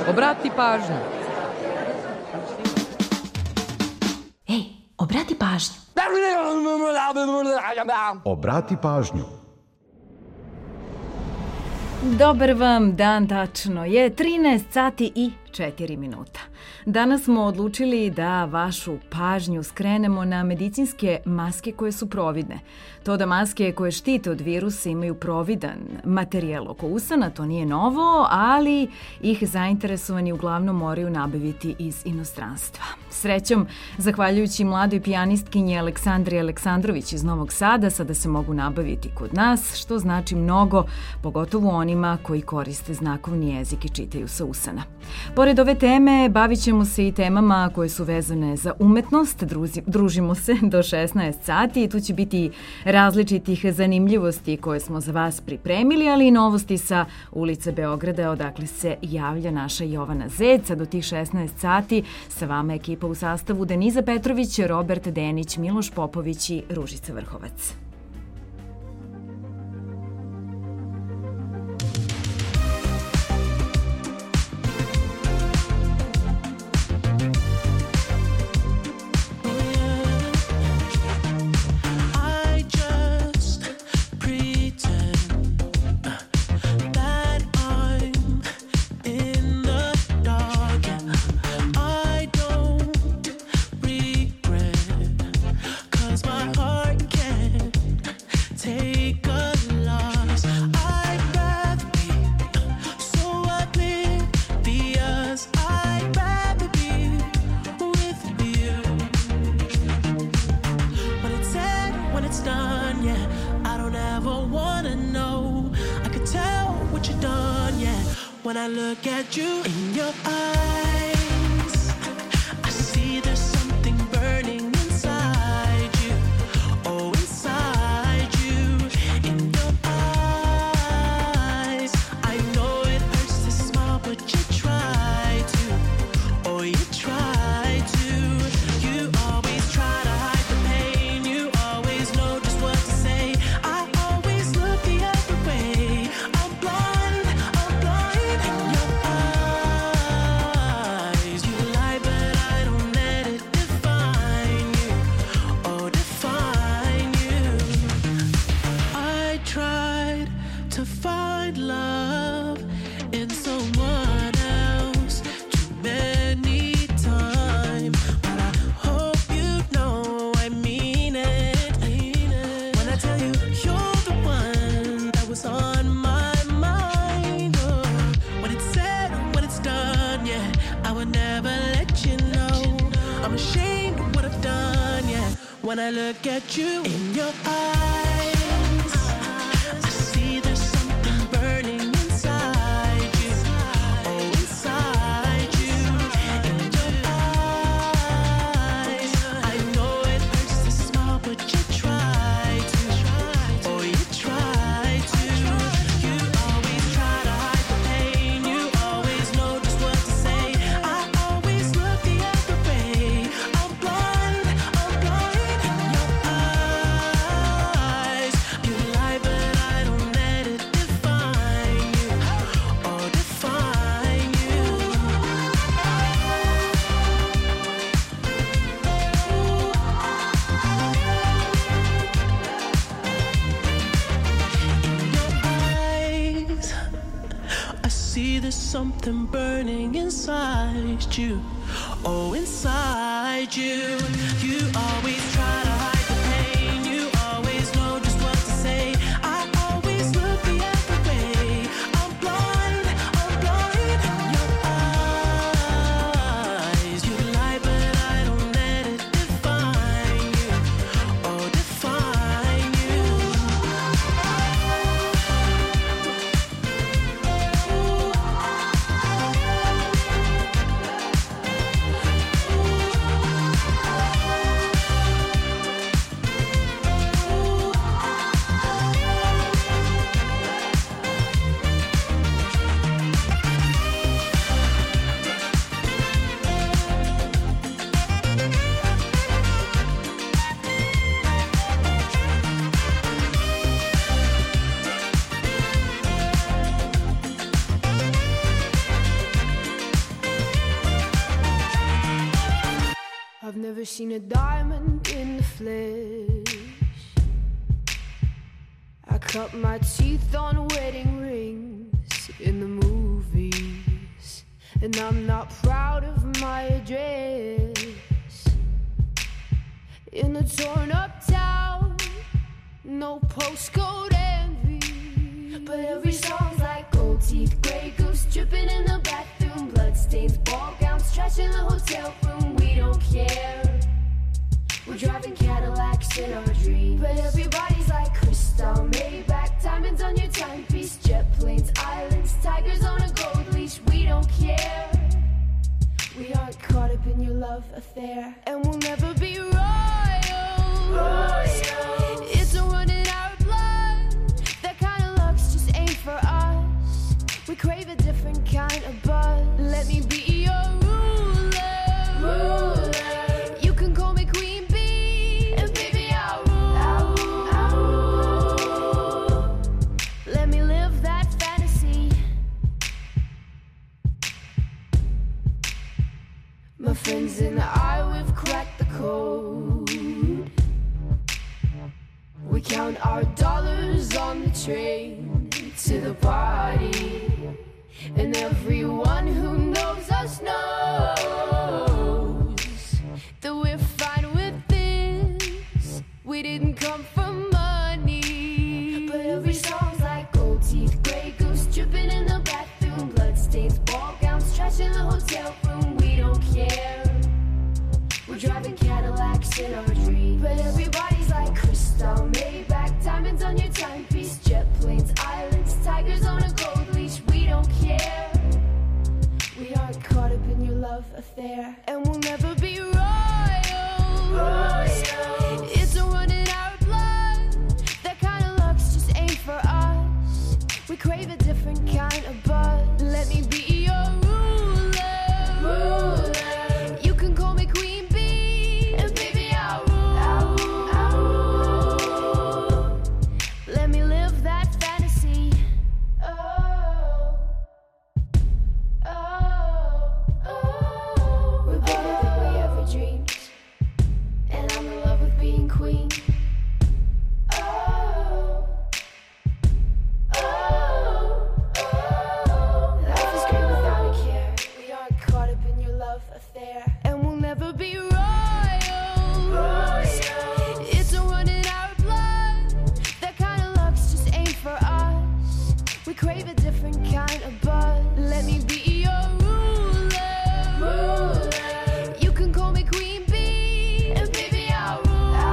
Obrati pažnju. Ej, obrati pažnju. Obrati pažnju. Dobar vam dan, tačno je 13 sati i 4 minuta. Danas smo odlučili da vašu pažnju skrenemo na medicinske maske koje su providne. To da maske koje štite od virusa imaju providan materijal oko usana, to nije novo, ali ih zainteresovani uglavnom moraju nabaviti iz inostranstva. Srećom, zahvaljujući mladoj pijanistkinji Aleksandri Aleksandrović iz Novog Sada, sada se mogu nabaviti kod nas, što znači mnogo, pogotovo onima koji koriste znakovni jezik i čitaju sa usana. Pored ove teme, bavit ćemo se i temama koje su vezane za umetnost. Družimo se do 16 sati i tu će biti različitih zanimljivosti koje smo za vas pripremili, ali i novosti sa ulice Beograda, odakle se javlja naša Jovana Zec. Do tih 16 sati sa vama ekipa u sastavu Deniza Petrović, Robert Denić, Miloš Popović i Ružica Vrhovac. When I look at you in your eyes, I see there's something burning inside you. Oh, inside you, in your eyes. I know it hurts to smile, but you try to. Oh, you try to. You always try to hide the pain. You always know just what to say. I always look the other way. I'm blind, I'm blind. When I look at you in your eyes, I see there's something burning inside you. Oh, inside you, in your eyes. I know it hurts to smile, but you try to. Oh, you try to. You always try to hide the pain. You always know just what to say. I always look the other way. I'm blind, I'm blind. There's something burning inside you. Oh, inside you. You always try to hide the pain. You always know just what to say. I always look the other way. I'm blind, I'm blind. In your eyes, you lie, but I don't let it define you. Oh, define you. never seen a diamond in the flesh. I cut my teeth on wedding rings in the movies, and I'm not proud of my address. In a torn up town, no postcode envy, but every song's like gold teeth, Grey Goose dripping in the bathroom, bloodstains, ball gowns, trash in the hotel room. We don't care. We're driving Cadillacs in our dreams, but everybody's like crystal, Maybach, diamonds on your timepiece, jet planes, islands, tigers on a gold leash. We don't care. We aren't caught up in your love affair, and we'll never be royals. It's a run in our blood. That kind of luck's just ain't for us. We crave a different kind of buzz. Let me be your ruler. You can call me Queen Bee, and baby I'll rule. Let me live that fantasy. My friends and I, we've cracked the code. We count our dollars on the train to the party, and everyone who knows us knows that we're fine with this. We didn't come for money, but every song's like gold teeth, Grey Goose dripping in the bathroom, bloodstains, ball gowns, trash in the hotel room. We don't care. We're driving Cadillacs in our dreams, but everybody's like crystal, Maybach, diamonds on your timepiece, jet planes, islands, tigers on a gold leash. We don't care. We aren't caught up in your love affair, and we'll never be royals. It's a run in our blood. That kind of luck's just ain't for us. We crave a different kind of buzz. Let me be your ruler. You can call me Queen Bee, and baby I'll rule. Let me live that fantasy. We're better than we ever dreamed, and I'm in love with being queen. Life is great without a care. We aren't caught up in your love affair, and we'll never be royals. It's a run in our blood. That kind of luck's just ain't for us. We crave a different kind of buzz. Let me be your ruler. You can call me Queen Bee, and baby I'll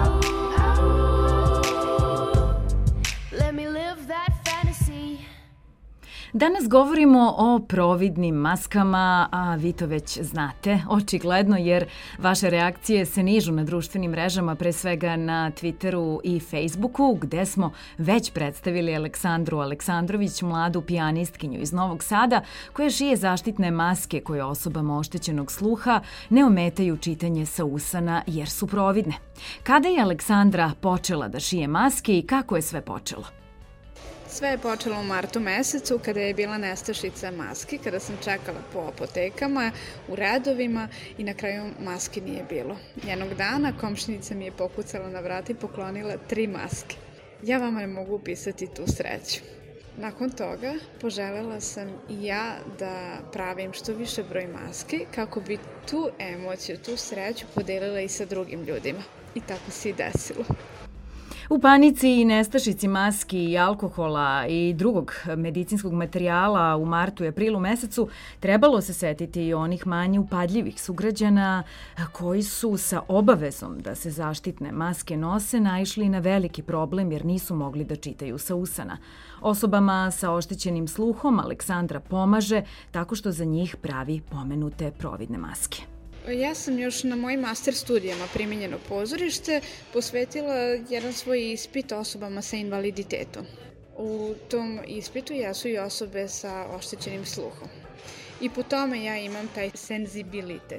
rule. Let me live that fantasy. Danas govorimo o providnim maskama, a vi to već znate, očigledno, jer vaše reakcije se nižu na društvenim mrežama, pre svega na Twitteru i Facebooku, gde smo već predstavili Aleksandru Aleksandrović, mladu pijanistkinju iz Novog Sada, koja šije zaštitne maske koje osobama oštećenog sluha ne ometaju čitanje sa usana jer su providne. Kada je Aleksandra počela da šije maske i kako je sve počelo? Sve je počelo u martu mesecu kada je bila nestašica maski, kada sam čekala po apotekama, u redovima i na kraju maski nije bilo. Jednog dana komšinica mi je pokucala na vrat i poklonila 3 maske. Ja vama ne mogu opisati tu sreću. Nakon toga poželjela sam i ja da pravim što više broj maski kako bi tu emociju, tu sreću podelila i sa drugim ljudima. I tako se i desilo. U panici i nestašici maski i alkohola i drugog medicinskog materijala u martu i aprilu mesecu trebalo se setiti i onih manje upadljivih sugrađana koji su sa obavezom da se zaštitne maske nose naišli na veliki problem jer nisu mogli da čitaju sa usana. Osobama sa oštećenim sluhom Aleksandra pomaže tako što za njih pravi pomenute providne maske. Ja sam još na mojim master studijama Primenjeno pozorište posvetila jedan svoj ispit osobama sa invaliditetom. U tom ispitu jesu i osobe sa oštećenim sluhom. I po tome ja imam taj senzibilitet.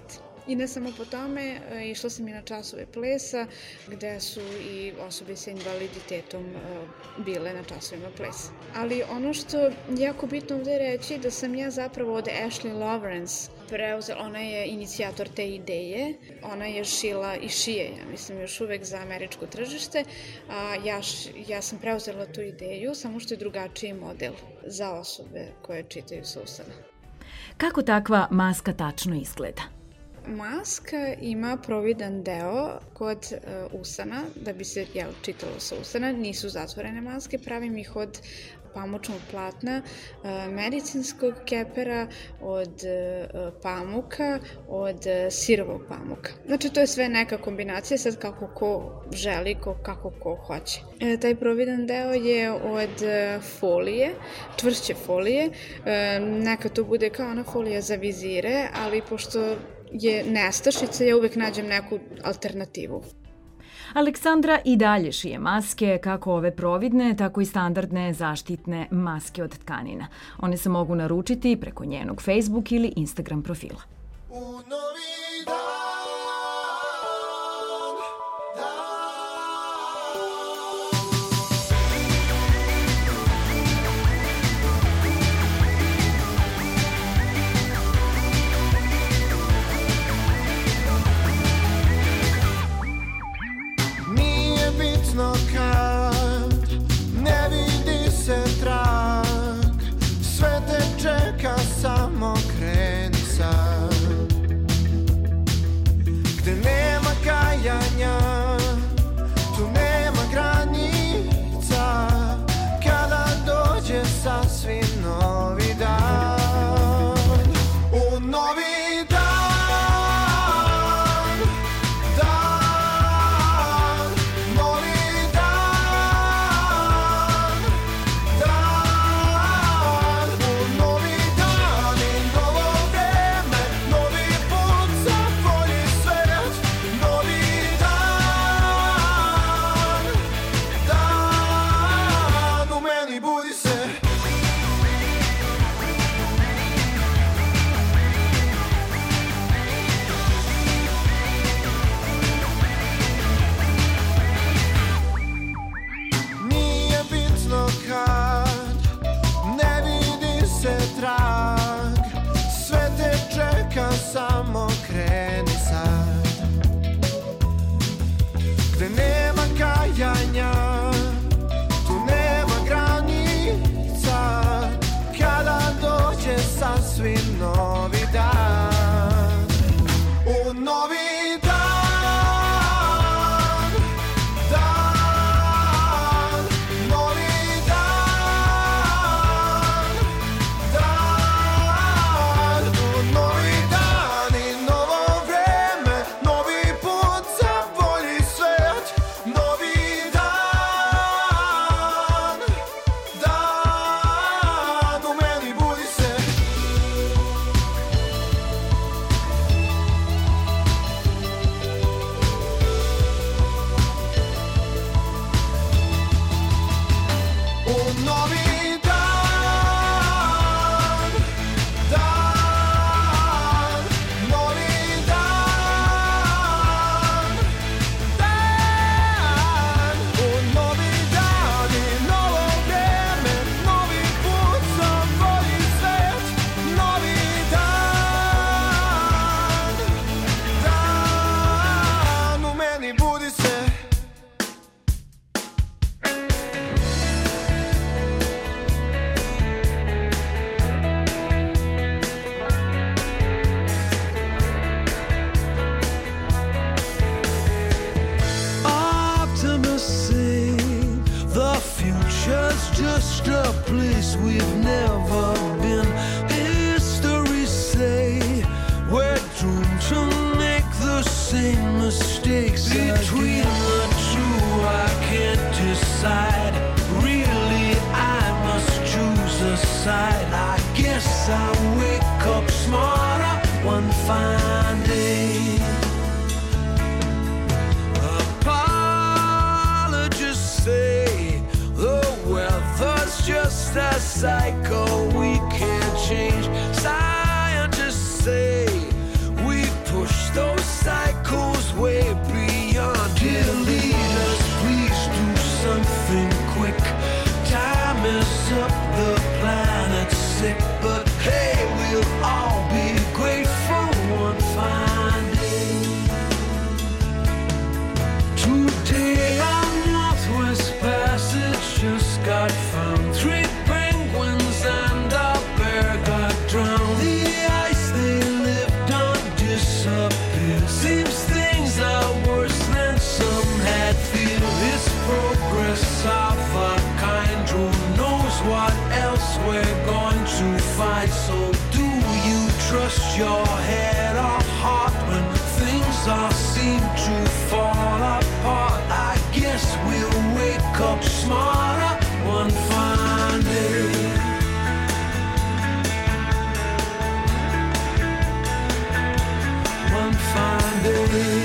I ne samo po tome, išla sam i na časove plesa, gde su i osobe sa invaliditetom bile na časovima plesa. Ali ono što je jako bitno ovde reći da sam ja zapravo od Ashley Lawrence preuzela, ona je inicijator te ideje, ona je šila i šije, ja mislim, još uvek za američko tržište, a ja sam preuzela tu ideju, samo što je drugačiji model za osobe koje čitaju sa usana. Kako takva maska tačno izgleda? Maska ima providan deo kod usana, da bi se čitalo sa usana, nisu zatvorene maske, pravim ih od pamučnog platna, medicinskog kepera, od pamuka, od sirovog pamuka. Znači, to je sve neka kombinacija, sad kako ko želi, kako ko hoće. Taj providan deo je od folije, čvršće folije, neka to bude kao ona folija za vizire, ali pošto je nestašica, ja uvek nađem neku alternativu. Aleksandra i dalje šije maske, kako ove providne, tako i standardne zaštitne maske od tkanina. One se mogu naručiti preko njenog Facebook ili Instagram profila. Kad ne vidi se trag, sve te čeka, samo kreni sad. Gde nema kajanja, tu nema granica, kada dođe sasvim novi dan. U novi dan. Samo kreni sad. Gde nema kajanja, tu nema granica, kada dođe sasvim novi dan. U novi dan. Push the fight. So do you trust your head or heart when things all seem to fall apart? I guess we'll wake up smarter one fine day. One fine day.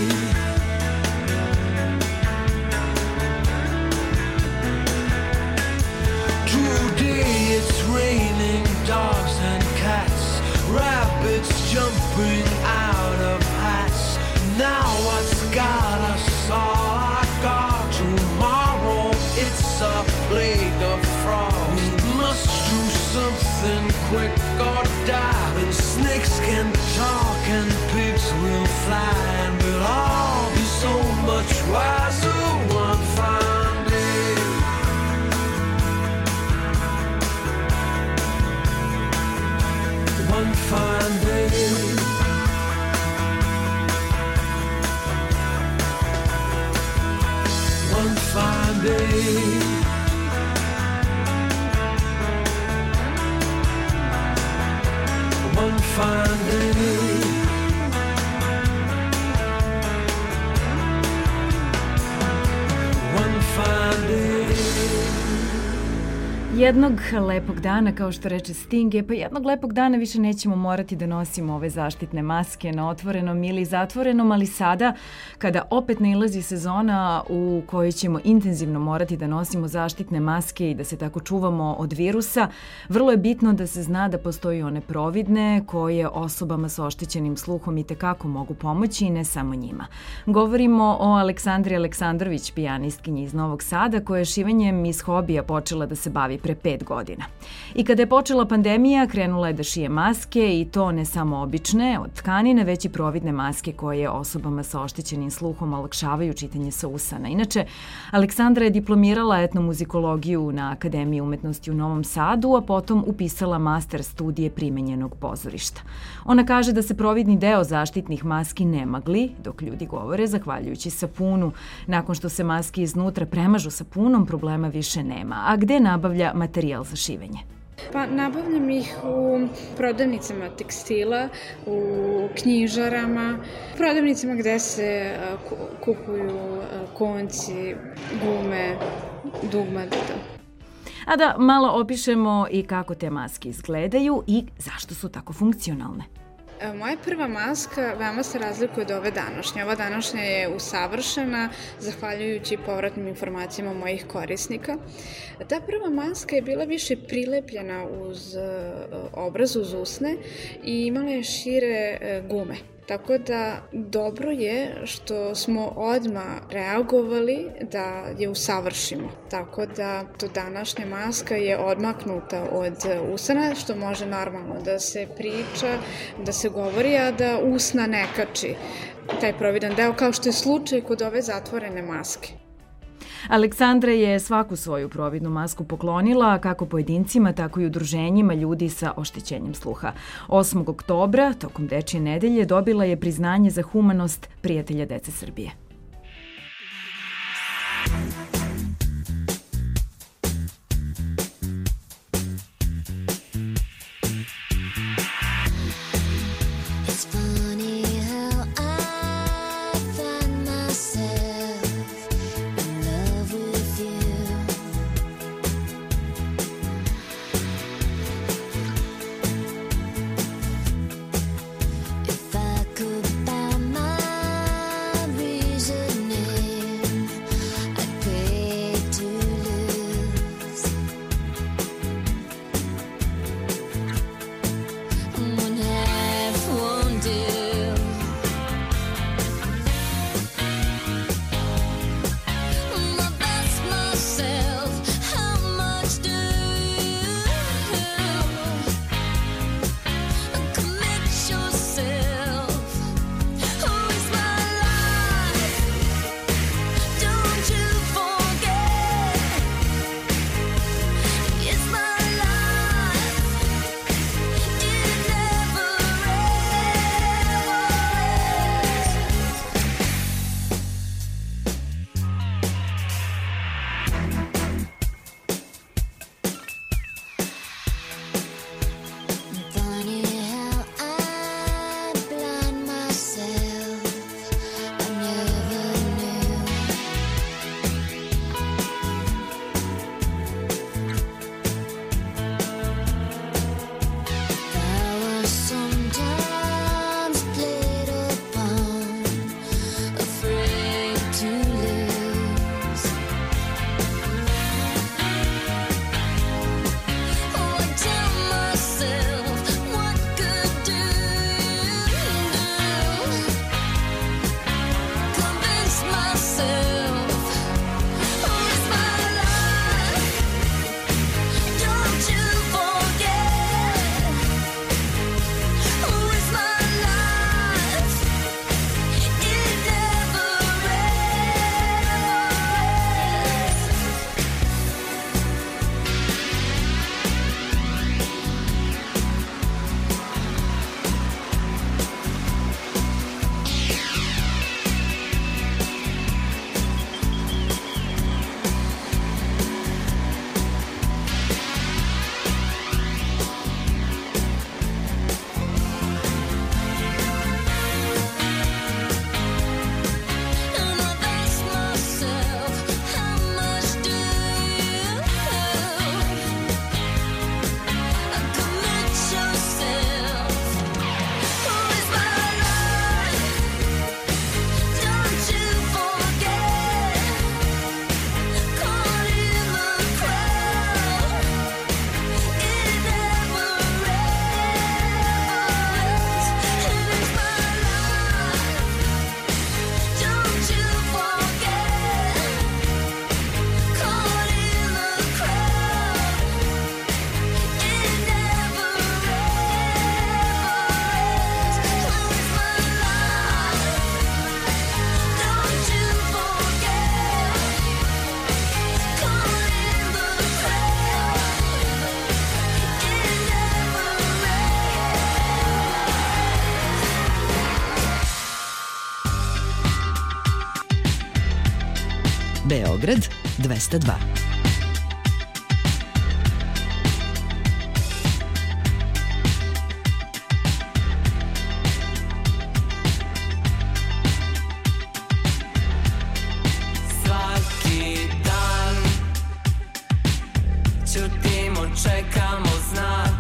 Today it's raining dogs and cats, rabbits jumping out of hats. Now what's got us all I got? Tomorrow it's a plague of frogs. We must do something quick or die. And snakes can talk and pigs will fly, and we'll all be so much wiser one fine day. One fine day. One fine day. One fine day. One fine day. Jednog lepog dana, kao što reče Sting, pa jednog lepog dana više nećemo morati da nosimo ove zaštitne maske na otvorenom ili zatvorenom, ali sada, kada opet nailazi sezona u kojoj ćemo intenzivno morati da nosimo zaštitne maske i da se tako čuvamo od virusa, vrlo je bitno da se zna da postoji one providne koje osobama sa oštećenim sluhom i tekako mogu pomoći i ne samo njima. Govorimo o Aleksandri Aleksandrović, pijanistkinji iz Novog Sada, koja je šivanjem iz hobija počela da se bavi pre 5 godina. I kada je počela pandemija, krenula je da šije maske i to ne samo obične, od tkanine, već i providne maske koje osobama sa oštećenim sluhom olakšavaju čitanje sa usana. Inače, Aleksandra je diplomirala etnomuzikologiju na Akademiji umetnosti u Novom Sadu, a potom upisala master studije primenjenog pozorišta. Ona kaže da se providni deo zaštitnih maski ne magli, dok ljudi govore, zahvaljujući sapunu. Nakon što se maske iznutra premažu sapunom, problema više nema. A gde nabavlja materijal za šivenje? Pa nabavljam ih u prodavnicama tekstila, u knjižarama, prodavnicama gde se kupuju konci, gume, dugmad. A da malo opišemo i kako te maske izgledaju i zašto su tako funkcionalne. Moja prva maska veoma se razlikuje od ove današnje. Ova današnja je usavršena zahvaljujući povratnim informacijama mojih korisnika. Ta prva maska je bila više prilepljena uz obraz, uz usne i imala je šire gume. Tako da dobro je što smo odmah reagovali da je usavršimo. Tako da to današnja maska je odmaknuta od usana, što može normalno da se priča, da se govori, a da usna ne kači taj providan deo, kao što je slučaj kod ove zatvorene maske. Aleksandra je svaku svoju providnu masku poklonila kako pojedincima, tako i udruženjima ljudi sa oštećenjem sluha. 8. oktobra, tokom Dečije nedelje, dobila je priznanje za humanost Prijatelja dece Srbije. If I could buy my Beograd 202. Čekamo znak,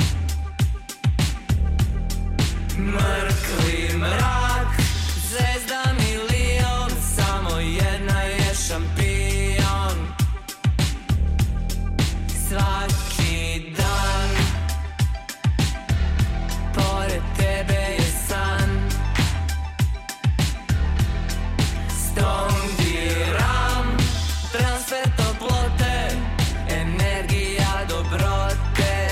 mrkvi mrak, zvezda milion, samo jedna je šampion. Svaki dan pored tebe je san, stondiram, transfer toplote, energija dobrote.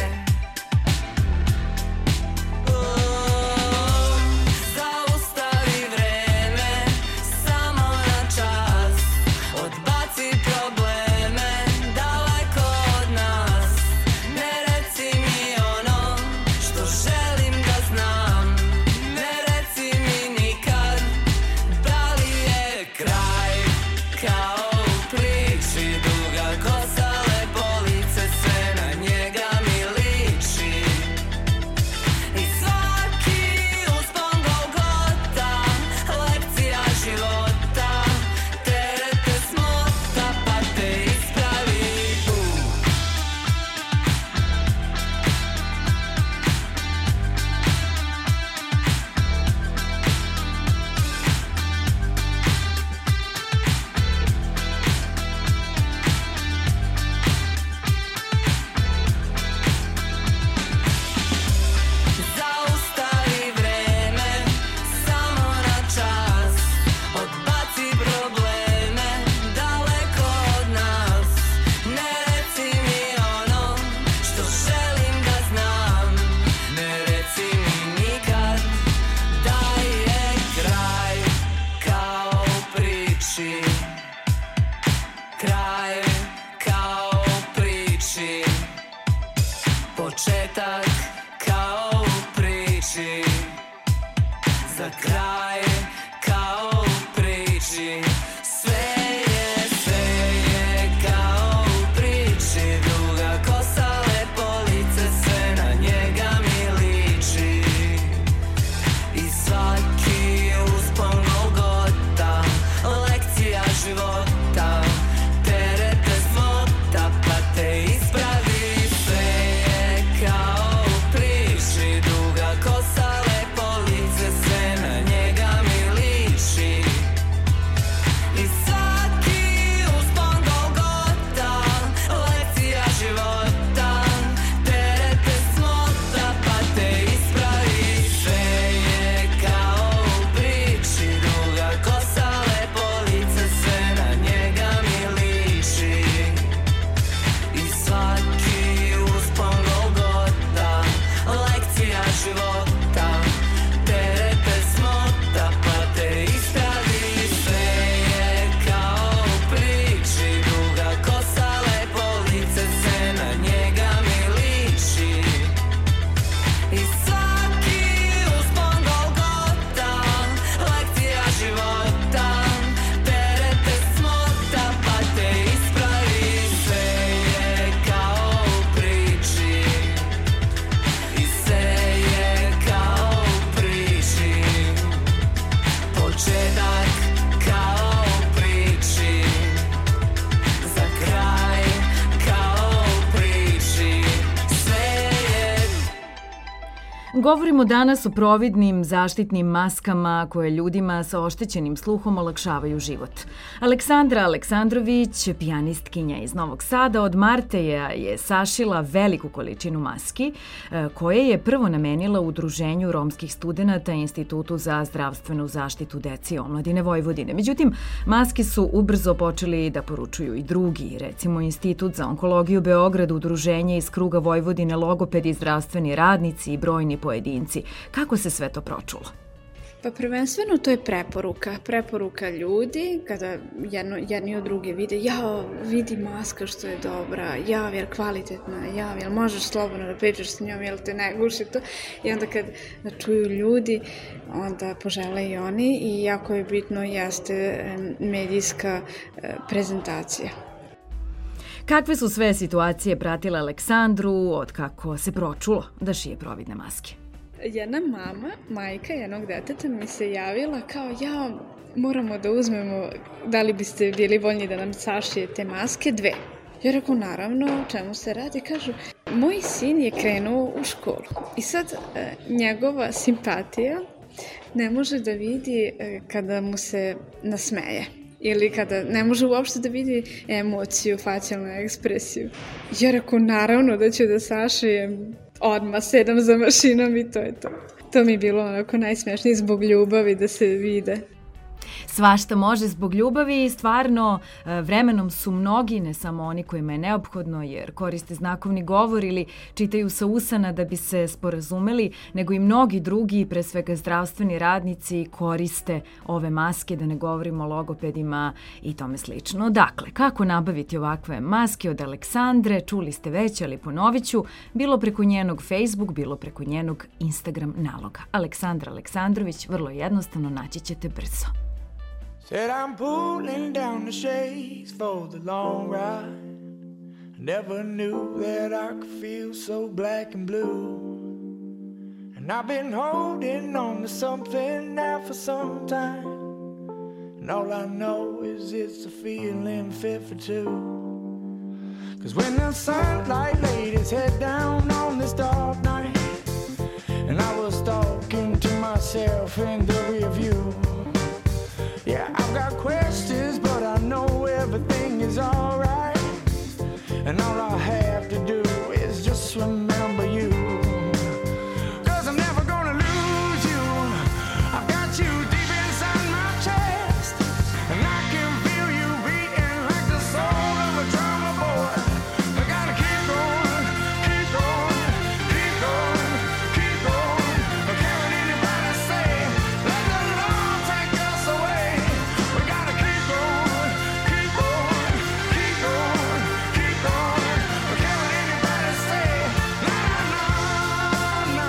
Zaustavi vreme, samo na čas, odbaci probleme, daleko od nas. Ne reci mi ono što želim da znam, ne reci mi nikad da li je kraj. Kao u priči, duga kosa, lepo lice, sve na njega mi liči. I svaki uspon Golgota, lekcija života, terete smota, pa te ispravi. Zaustavi vreme, samo na čas, odbaci probleme, daleko od nas. Ne reci mi ono što želim da znam, ne reci mi nikad da je kraj. Kao u priči, kraj kao u priči, početak kao u priči, za kraj kao u priči. Sve je kao u priči, duga kosa, lepo lice, sve na njega mi liči. I svaki uspon Golgota, lekcija života, terete smota, pa te ispravi. Sve je kao u priči, duga kosa, lepo lice, sve na njega mi liči. I svaki uspon Golgota, lekcija života, terete smota, pa te ispravi. Sve je kao u priči, duga kosa, lepo lice, sve na njega mi liči. I svaki uspon Golgota, lekcija života, terete smota, pa te ispravi. Sve je kao u priči, duga kosa, lepo lice, sve na njega mi liči. I svaki uspon Golgota, lekcija života, terete smota, pa te ispravi. Sve je kao u priči, i sve je kao u priči, početak kao u priči, za kraj kao u priči. Sve je. Govorimo danas o providnim zaštitnim maskama koje ljudima sa oštećenim sluhom olakšavaju život. Aleksandra Aleksandrović, pijanistkinja iz Novog Sada, od Marteja je sašila veliku količinu maski koje je prvo namenila Udruženju romskih studenata i Institutu za zdravstvenu zaštitu dece i omladine Vojvodine. Međutim, maske su ubrzo počeli da poručuju i drugi, recimo Institut za onkologiju Beograd, udruženje iz kruga Vojvodine, logopedi, zdravstveni radnici i brojni pojedinci. Kako se sve to pročulo? Pa prvenstveno to je preporuka ljudi kada jedni od druge vide, vidi maska što je dobra, jel kvalitetna, jel možeš slobodno da pričaš s njom, jel te ne guši to, i onda kad čuju ljudi, onda požele i oni, i jako je bitno jeste medijska prezentacija. Kakve su sve situacije pratile Aleksandru od kako se pročulo da šije providne maske? Jedna majka jednog deteta mi se javila kao, moramo da uzmemo, da li biste bili voljni da nam sašijete maske 2. Ja rekao, naravno, o čemu se radi? Kažu, moj sin je krenuo u školu i sad njegova simpatija ne može da vidi kada mu se nasmeje. Ili kada ne može uopšte da vidi emociju, facijalnu ekspresiju. Ja rekao, naravno da ću da sašijem odmah, 7 za mašinom i to je to. To mi je bilo onako najsmešnije zbog ljubavi da se vide. Svašta može zbog ljubavi i stvarno vremenom su mnogi, ne samo oni kojima je neophodno jer koriste znakovni govor ili čitaju sa usana da bi se sporazumeli, nego i mnogi drugi, pre svega zdravstveni radnici, koriste ove maske, da ne govorimo o logopedima i tome slično. Dakle, kako nabaviti ovakve maske od Aleksandre, čuli ste već, ali ponovit ću, bilo preko njenog Facebook, bilo preko njenog Instagram naloga. Aleksandra Aleksandrović, vrlo jednostavno, naći ćete brzo. Said I'm pulling down the shades for the long ride. Never knew that I could feel so black and blue. And I've been holding on to something now for some time. And all I know is it's a feeling fit for two. 'Cause when the sunlight laid its head down on this dark night, and I was talking to myself in the rear view. Yeah, I've got questions, but I know everything is alright. And all I have to do is just remember you. 'Cause I'm never gonna lose you. I've got you deep inside my chest. And I can feel you beating like the soul of a drummer boy. I gotta keep going, keep going, keep going, keep going. I can't let anybody say, let the Lord take us away. We gotta keep going, keep going, keep going, keep going. I can't let anybody say, no, no, no.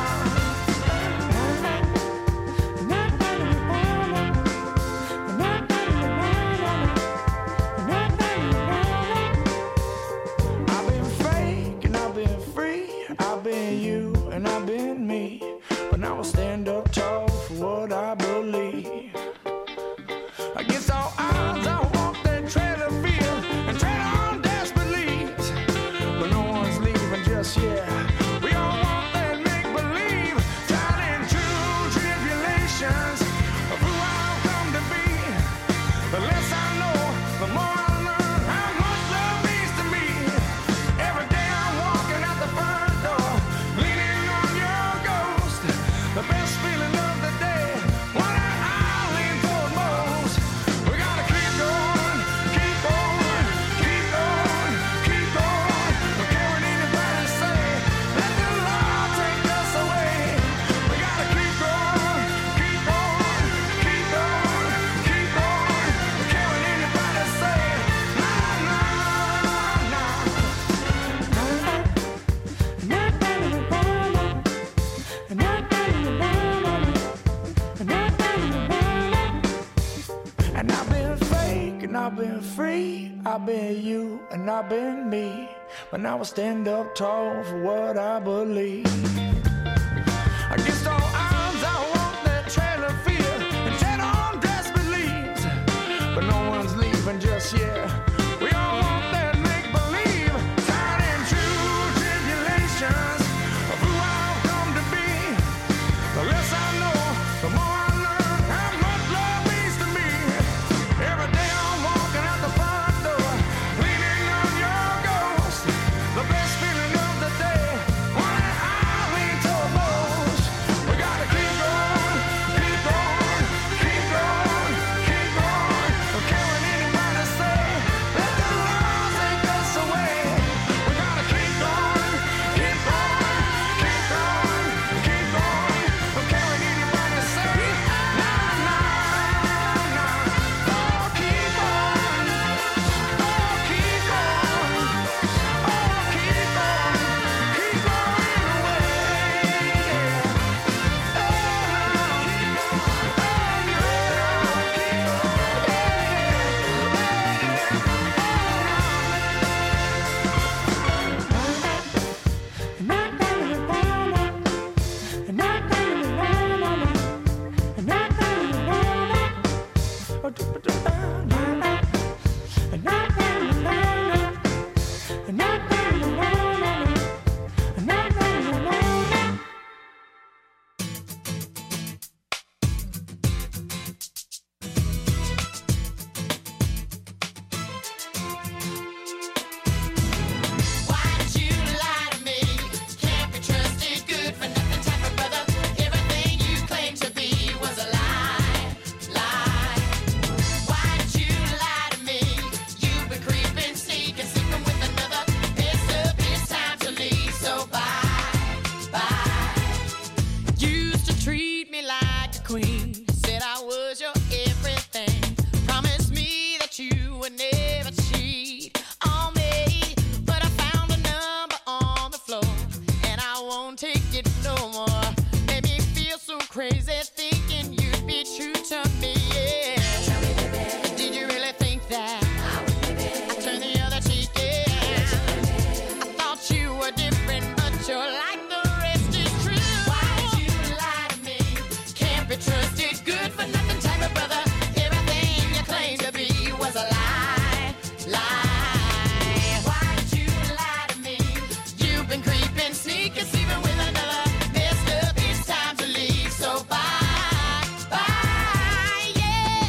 I've been fake and I've been free. I've been you and I've been me. But now I stand up tall for what I believe. Against all odds, I walk that trailer field and tread on desperate leaves. But no one's leaving just yet. We all want that make-believe, tied in true tribulations of who I've come to be. The less I know, the more I learn how much love means to me. Every day I'm walking out the front door, leaning on your ghost. The best feeling of the day, one I lean toward most. We gotta keep going, keep going, keep going, keep going. Don't care what anybody say, let the Lord take us away. We gotta keep going, keep going, keep going, keep going. Don't care what anybody say, no, no, no. And I've been fake and I've been free. I've been you and I've been me. But now I stand up tall for what I believe. Against all odds, I walk that trailer field and tread on desperate leaves. But no one's leaving just yet. We all want that make-believe, tied in true tribulations of who I've come to be. The less I know, the more I learn how much love means to me. Every day I'm walking out the front door, leaning on your ghost. The best feeling of the day, one I Why'd you lie to me? Can't be trusted, good for nothing type of brother. Everything you claimed to be was a lie, lie. Why'd you lie to me? You've been creeping, sneaking, sleeping with another. It's up, it's time to leave, so bye, bye. Used to treat me like a queen, said I was your everything. Promised me that you would never cheat on me, but I found a number on the floor, and I won't take it no more. Made me feel so crazy thinking you'd be true to me. Yeah. Did you really think that I turned the other cheek? Yeah. I thought you were different, but you're like the rest is true. Why'd you lie to me? Can't be trusted, good for nothing type of brother. Everything you claimed to be was a lie, lie. Why'd you lie to me? You've been creeping, sneaking, sleeping with another. Messed up, it's time to leave, so bye, bye, yeah.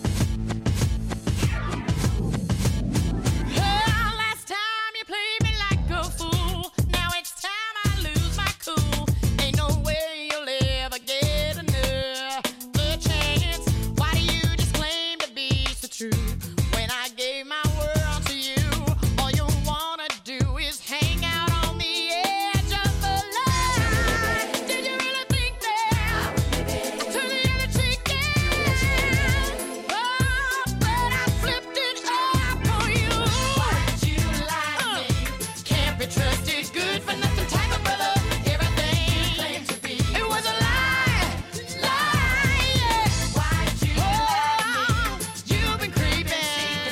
Oh, last time you played me like a fool. Now it's time I lose my cool. Ain't no way you'll ever get another chance. Why do you just claim to be so true? When I gave my word to you, all you wanna do is hang out on the edge of the line. Did you really think that I turned the other cheek? Yeah. Oh, but I flipped it up for you. Why'd you lie to me? Can't be trusted, good for nothing type of brother. Everything you claimed to be, it was a lie, lie, yeah. Why'd you lie to me? You've been creeping,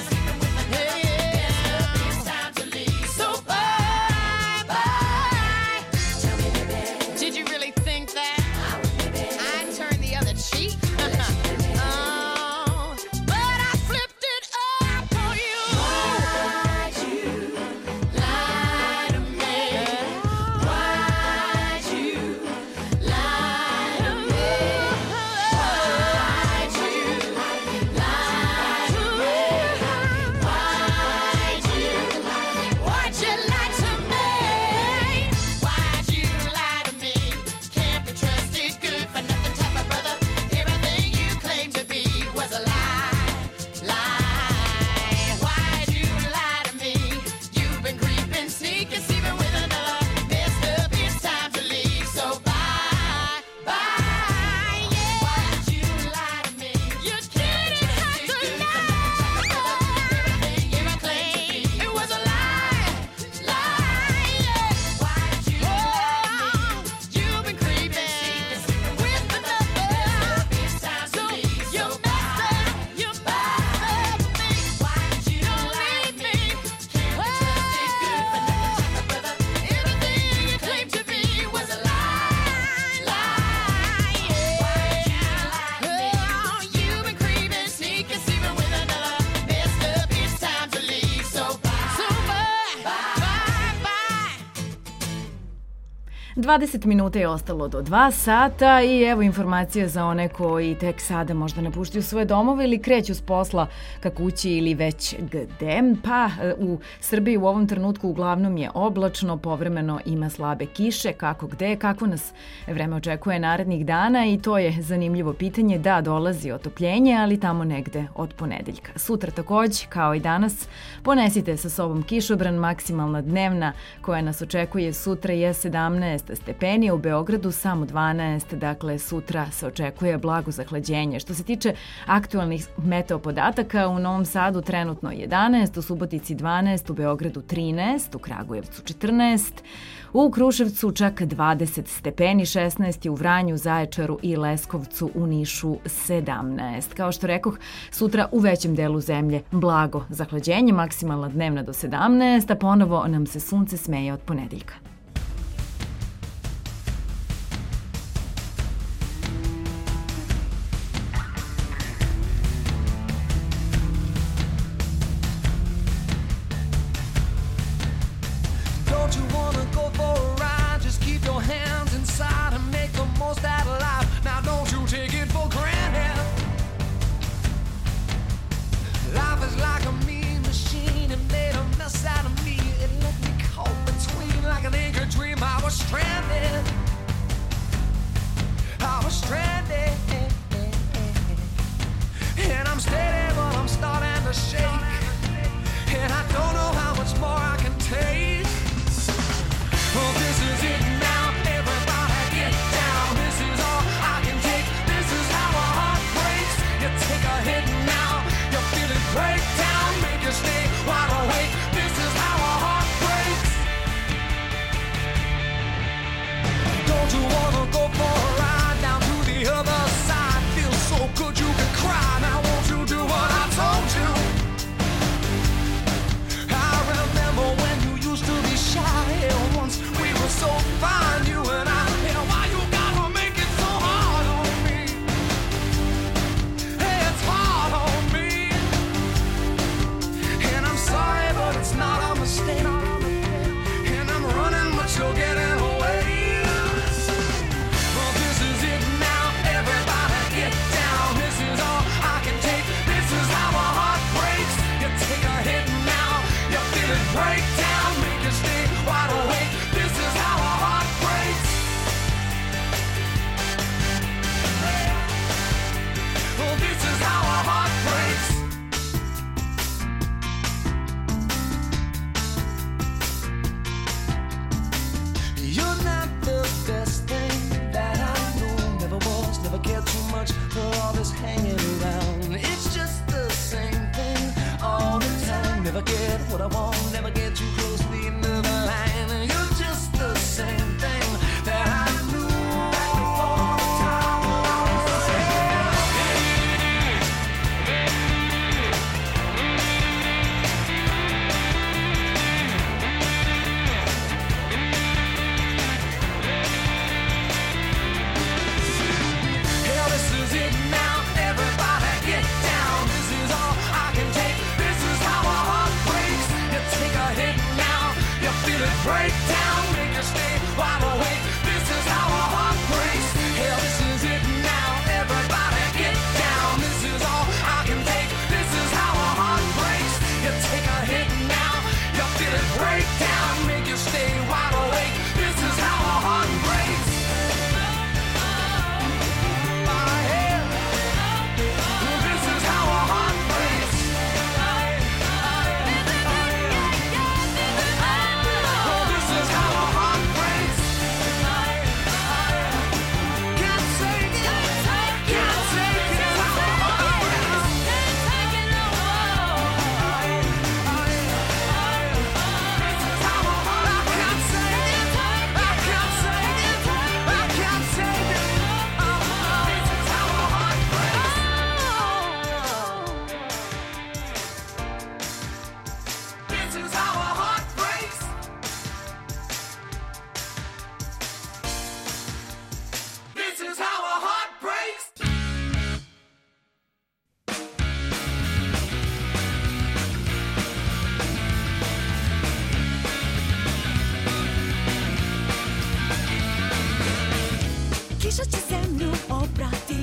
yeah. It's time to leave, so bye, bye. Did you really think that I'd turn the other cheek? Oh, but I flipped it up for you. Why'd you lie to me? Why'd you lie to me? Why'd you lie to me? Why'd you lie to me? Why'd you lie to me? Can't be trusted, good for nothing type of brother. Everything you claimed to be was a lie, lie. Why'd you lie to me? You've been creeping, sneaking, sleeping with another. Messed up, it's time to leave, so bye, bye, yeah. Why'd you lie to me? You didn't have to lie. Everything you claimed, it was a lie, lie, yeah. Why'd you lie to me? You've been creeping with another. It's time to leave, so you messed up me. Why'd you lie to me? Can't be trusted, good for nothing type of brother. Everything you claimed to be was a lie, lie, yeah. Why'd you lie to me? Oh, you've been creeping, sneaking, sleeping with another. Messed up, it's time to leave, so bye, bye, bye. 20 minuta je ostalo do 2 sata i evo informacije za one koji tek sada možda napuštaju svoje domove ili kreću s posla ka kući ili već gde. Pa u Srbiji u ovom trenutku uglavnom je oblačno, povremeno ima slabe kiše, kako gde, kako nas vreme očekuje narednih dana i to je zanimljivo pitanje. Da, dolazi otopljenje, ali tamo negde od ponedeljka. Sutra takođe, kao i danas, ponesite sa sobom kišobran. Maksimalna dnevna koja nas očekuje sutra je 17 stepeni, u Beogradu samo 12, dakle sutra se očekuje blago zahlađenje. Što se tiče aktualnih meteo podataka, u Novom Sadu trenutno 11, u Subotici 12, u Beogradu 13, u Kragujevcu 14, u Kruševcu čak 20 stepeni, 16 je u Vranju, Zaječaru i Leskovcu, u Nišu 17. Kao što rekoh, sutra u većem delu zemlje blago zahlađenje, maksimalna dnevna do 17, a ponovo nam se sunce smeje od ponedeljka. what I want. Never get too close to the end of the line. You're just the same thing that I knew back before the time was hell, this is it now. Everybody get down. This is all I can take. This is how a heart breaks. You take a hit now. You feel it break down. Make you stay wide awake. This is how a heart breaks. Hell, this is it now. Everybody get down. This is all I can take. This is how a heart breaks. You take a hit now. You feel it break down. Make you stay wide awake. This is how a heart breaks. My head. This is how a heart breaks. Oh, this is how a heart breaks. Can't take it. Can't take it. How a heart breaks. This is how a heart. I can't take it. I can't take it. I can't take it. This is how a heart breaks. This is how a heart breaks. This is how a heart breaks. Kiša će zemlju oprati,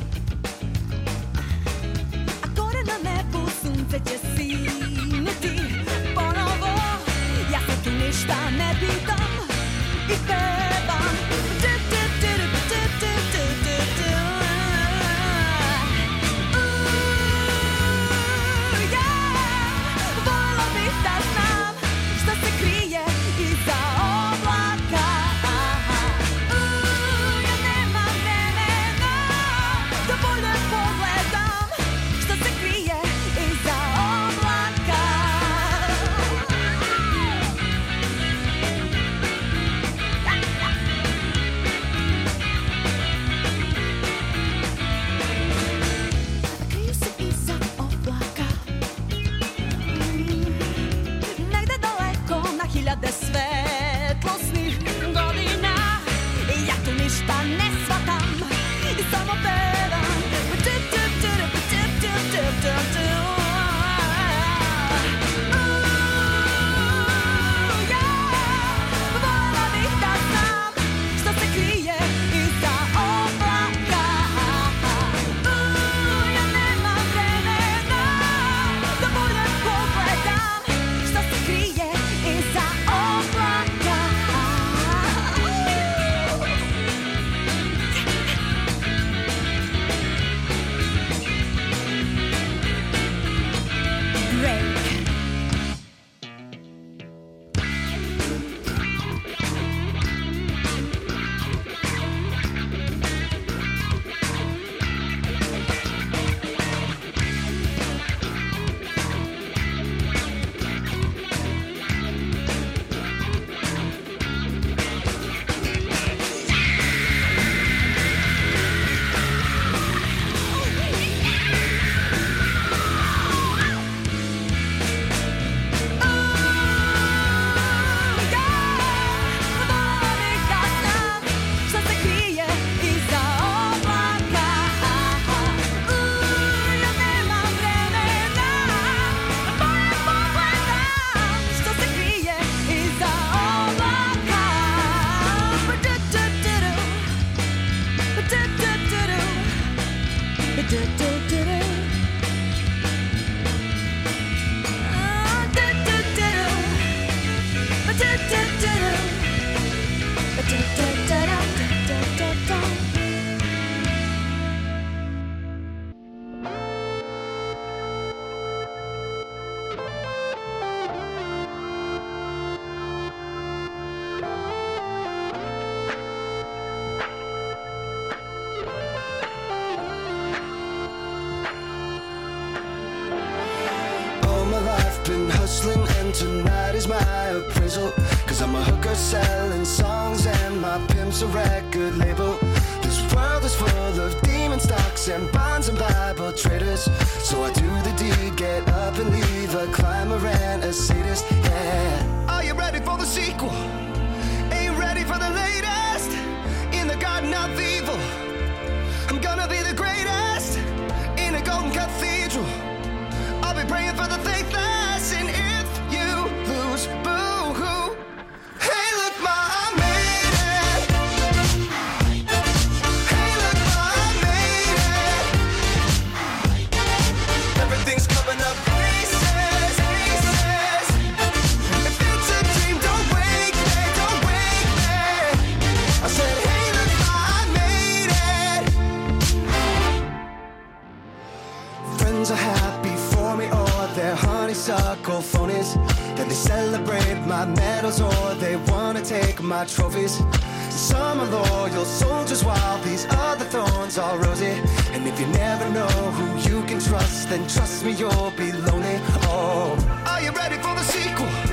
a gore na nebu sunce će sinuti ponovo. Ja se tu ništa ne pitam i pevam. Du, du, du, du, du, du, du, du. Yeah. Vola bih da znam šta se krije iza oblaka. Ja nemam vremena da bolje pogledam šta se krije iza oblaka. Kriju se iza oblaka, negde daleko na hiljade svetlosnih godina. Ja tu ništa ne shvatam i samo pevam. Du, du, du, du, du, du, du, du. Yeah. Vola bih da znam šta se krije iza oblaka. Ja nemam vremena da bolje pogledam šta se krije iza oblaka. Break. All my life been hustling and and tonight is my appraisal. Cause I'm a hooker selling songs and my pimp's a record label. This world is full of demon stocks and bonds and Bible traders. So I do the deed, get up and leave a climber and a sadist, yeah. Are you ready for the sequel? Ain't ready for the latest? In the garden of evil, I'm gonna be the greatest. In a golden cathedral, I'll be praying for the faithless. And if you lose, boo-hoo. Hey, look, ma, I made it. Hey, look, ma, I made it. Everything's coming up pieces, pieces. If it's a dream, don't wake me, don't wake me. I said, hey, look, ma, I made it. Friends are happy for me, or they're honeysuckle phonies. Then they celebrate my medals, or they wanna take my trophies. Some are loyal soldiers, while these other thorns are rosy. And if you never know who you can trust, then trust me, you'll be lonely. Oh, are you ready for the sequel?